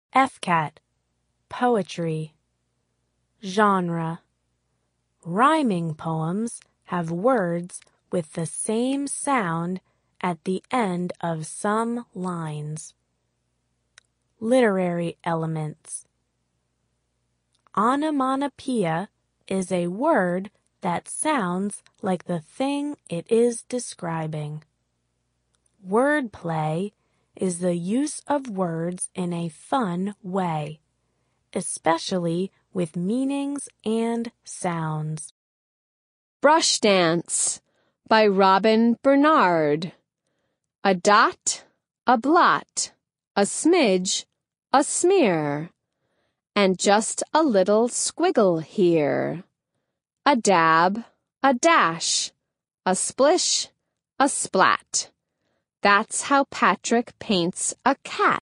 FCAT, poetry. Genre. Rhyming poems have words with the same sound at the end of some lines. Literary elements. Onomatopoeia is a word that sounds like the thing it is describing. Wordplay is the use of words in a fun way, especially with meanings and sounds. Brush Dance by Robin Bernard. A dot, a blot, a smidge, a smear, and just a little squiggle here. A dab, a dash, a splish, a splat. That's how Patrick paints a cat.